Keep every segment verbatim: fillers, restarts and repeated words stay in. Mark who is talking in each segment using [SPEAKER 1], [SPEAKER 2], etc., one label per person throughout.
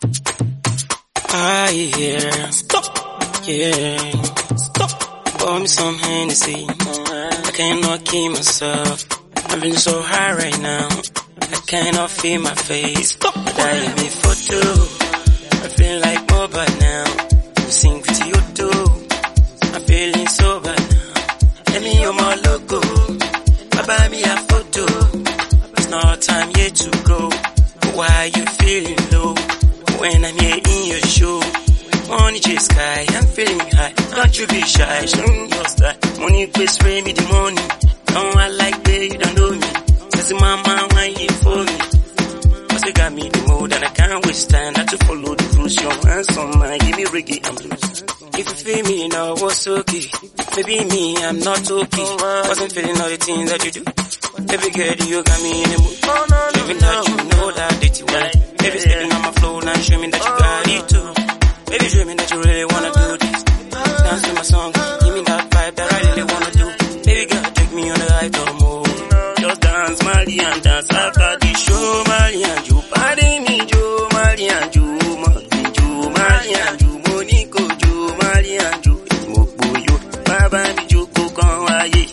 [SPEAKER 1] Ah, yeah. Stop. Yeah. Stop. Pour me some Hennessy. I cannot keep myself. I'm feeling so high right now. I cannot feel my face. Stop. That me photo. I feel like mobile now. You sing with you too. I'm feeling sober now. Let me on my logo. Buy me a photo. It's not time yet to go. Why you feeling low? When I'm here in your show. Money chase sky, I'm feeling high. Don't you be shy, show me your style. Money please spray me the money. Don't I like that you don't know me. Says mama, why you for me? Cause you got me the mode and I can't waste time. Not to follow the rules, your hands on mine. Give me reggae and blues. If you feel me now, what's okay? Maybe me, I'm not okay. Wasn't feeling all the things that you do. Baby girl, you got me in the mood. Show me that you know that dirty way. Baby stepping on my flow now, show me that you got it too. Baby show me that you really wanna do this. Dance to my song, give me that vibe that I really wanna do. Baby girl, take me on the right of move. Just dance, Mali and dance after the show. Mali and you, party me, Joe. Mali and you, Mali, Joe. Mali and you, Monico, Joe. Mali and you, Mokbo, yo. Baba, me, Joe, Kokonwaye.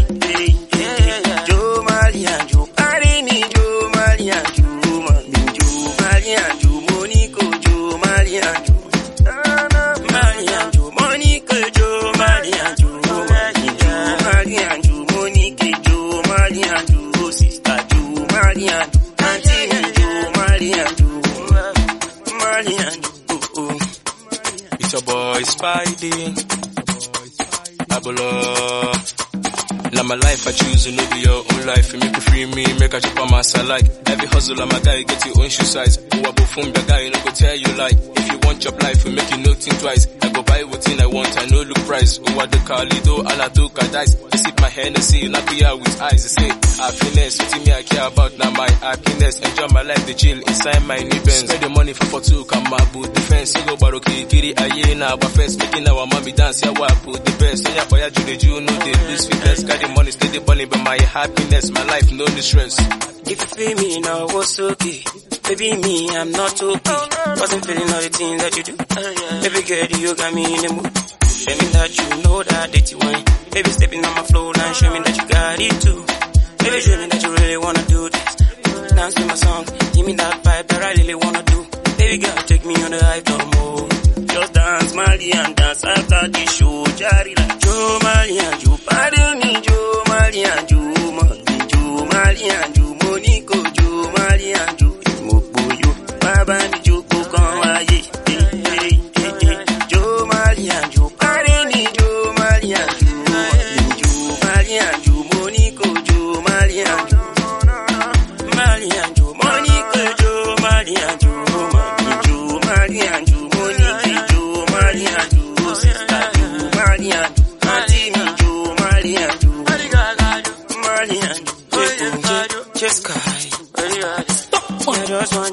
[SPEAKER 2] It's your boy Spidey. Abolo. Now my life I choose, no be your own life. You make you free me, make a chop on my side like. Every hustle on my guy, get your own shoe size. Who I go from the guy, you know go tell you like. If you want your life, you make you no think twice. I go buy what I want, I no look price. Who are the Calido, and I do dice. They sip my Hennessy, and I be out with eyes. They say, happiness, what me I care about, now my happiness. Enjoy my life, they chill inside my new Benz. Spend the money for for two, come my boot defense. You go baroki, kiri, aye, na, our friends, making our mommy dance, yeah, what put the best. So yeah, boy, I do the Jew, no, they lose fitness. Got the money, steady bunny, but my happiness, my life, no distress.
[SPEAKER 1] If you feel me now, what's okay? Baby, me, I'm not okay. Wasn't feeling all the things that you do. Baby girl, you got me in the mood. Show me that you know that dirty wine. Baby, stepping on my flow now, show me that you got it too. Baby, show me that you really wanna do this. Dance to my song, give me that vibe that I really wanna do. Baby girl, take me on the high top mode. Just dance, Mali, and dance after the show. Jari like Joe, Mali, and you. Pardon me, Joe, Mali, and you. Joe, Mali, and you. Monico, Joe, Mali, and you. Mokbo, yo. Baba, me, Joe, Kokonwaye. Joe, Mali, and you. Pardon me, Joe, Mali, and you. Joe, Mali, and you. Monico, Joe, Mali, and you. Mali, and you. Monico, Joe, Mali, and you. Joe, Mali, and you. Monique, Joe, Mali, and you. Sister, Joe, Mali, and you. Auntie, me, Joe, Mali, and you. Mali, and you. Just sky. Stop. I just want